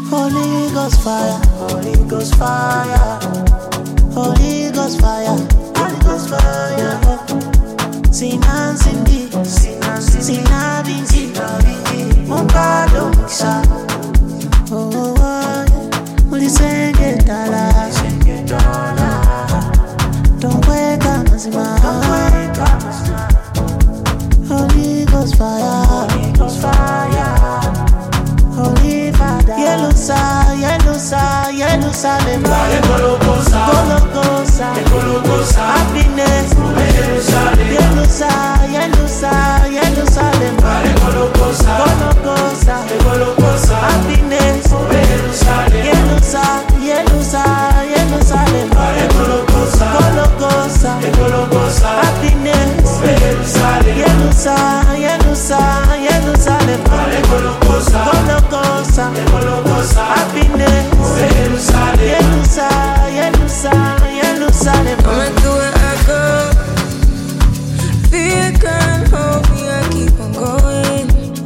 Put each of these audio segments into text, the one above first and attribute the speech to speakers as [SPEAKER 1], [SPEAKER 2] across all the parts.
[SPEAKER 1] Holy Ghost fire, Holy Ghost fire, Holy Ghost fire, Holy Ghost fire. Sinan Cindy, Sinan Vinci, Mokado Mixa. Oh, Ulisenge Dala, don't wake up, Mazima. Holy Ghost fire, Holy Ghost fire, Holy Father. Jerusalem, Gologosa, happiness, Jerusalem, Gologosa, happiness, Jerusalem, Gologosa, happiness, Jerusalem, Gologosa, happiness, Jerusalem.
[SPEAKER 2] No matter where I go, fear can't hold me. I keep on going.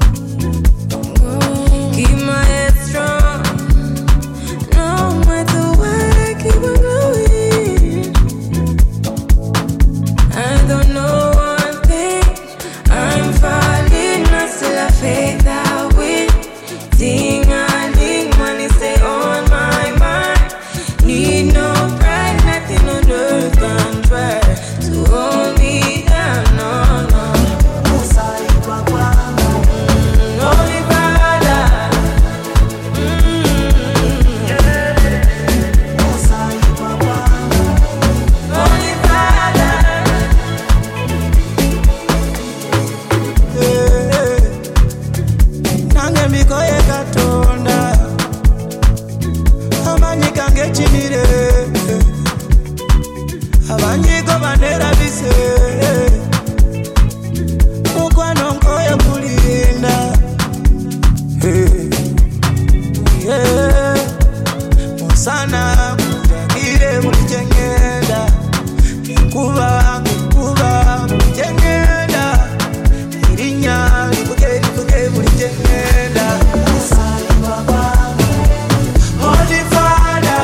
[SPEAKER 2] Keep my head strong. No matter what, I keep on going. I don't know one thing. I'm falling, I still have faith I win. Sing and ding, money stay on my mind. Need no pride, nothing on earth can try to hold me down, no. Holy Father, Holy Father,
[SPEAKER 1] Nange mikoye katonda amanyi gange chimire abanyigo bandera bise mukwano nkoye kulinda musana kujagire buli kyengenda nkuba buli kyengenda irinya livuge buli kyengenda. Holy Father,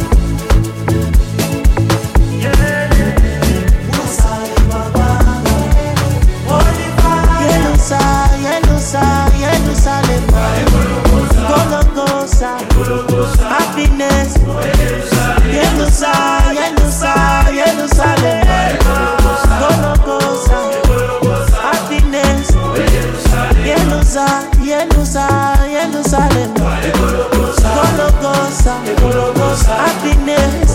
[SPEAKER 1] Jerusalem, Gologosa, happiness, Jerusalem, Gologosa, happiness, Jerusalem, Gologosa, happiness,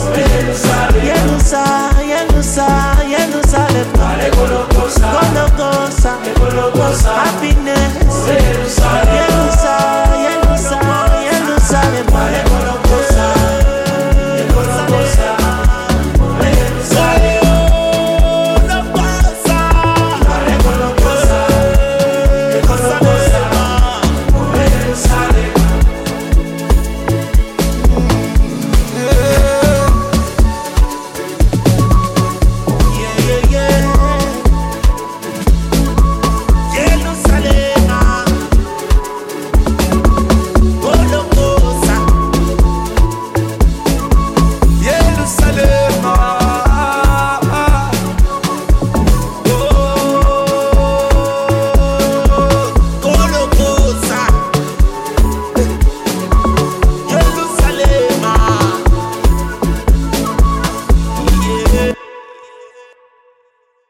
[SPEAKER 1] Jerusalem, Gologosa,